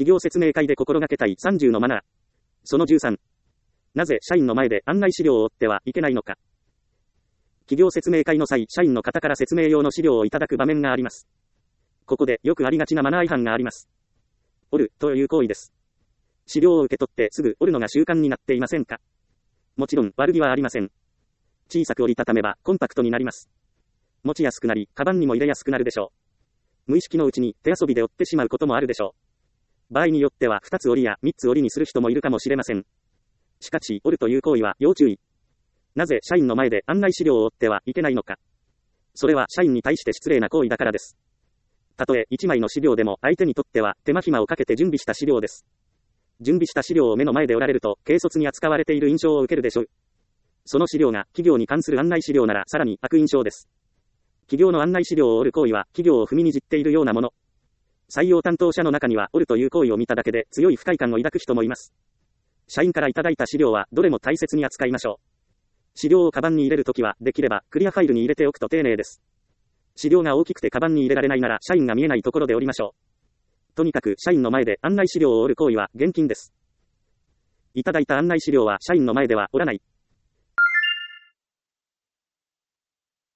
企業説明会で心がけたい30のマナー。その13。なぜ社員の前で案内資料を追ってはいけないのか。企業説明会の際、社員の方から説明用の資料をいただく場面があります。ここでよくありがちなマナー違反があります。折るという行為です。資料を受け取ってすぐ折るのが習慣になっていませんか？もちろん悪気はありません。小さく折りたためばコンパクトになります。持ちやすくなり、カバンにも入れやすくなるでしょう。無意識のうちに手遊びで折ってしまうこともあるでしょう。場合によっては2つ折りや3つ折りにする人もいるかもしれません。しかし、折るという行為は要注意。なぜ社員の前で案内資料を追ってはいけないのか。それは社員に対して失礼な行為だからです。たとえ1枚の資料でも相手にとっては手間暇をかけて準備した資料です。準備した資料を目の前で折られると軽率に扱われている印象を受けるでしょう。その資料が企業に関する案内資料ならさらに悪印象です。企業の案内資料を折る行為は企業を踏みにじっているようなもの。採用担当者の中には折るという行為を見ただけで強い不快感を抱く人もいます。社員からいただいた資料はどれも大切に扱いましょう。資料をカバンに入れるときはできればクリアファイルに入れておくと丁寧です。資料が大きくてカバンに入れられないなら社員が見えないところで折りましょう。とにかく社員の前で案内資料を折る行為は厳禁です。いただいた案内資料は社員の前では折らない。